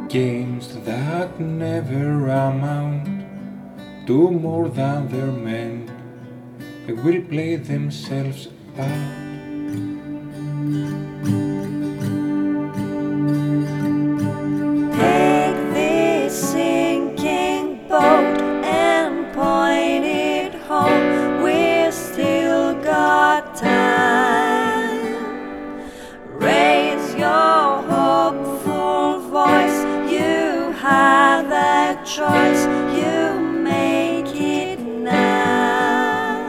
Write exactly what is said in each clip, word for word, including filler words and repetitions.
Games that never amount to more than they're meant will play themselves out. Take this sinking boat and point it home. We still got time. Raise your hopeful voice. You have that choice. You make it now.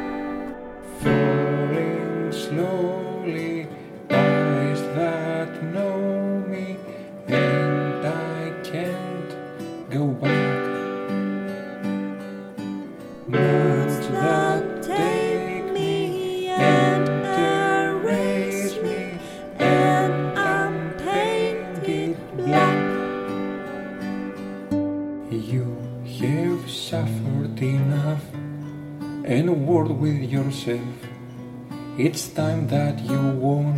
Falling slowly, eyes that know me, and I can't go back. Moods that take me and erase me, and I'm painted black. You have suffered enough and worked with yourself. It's time that you won.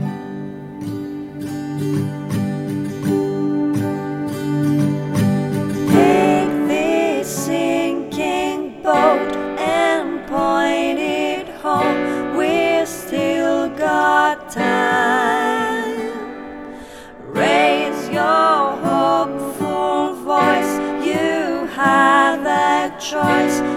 Take this sinking boat and point it home. We still got time. Raise your hopeful voice. You have that choice.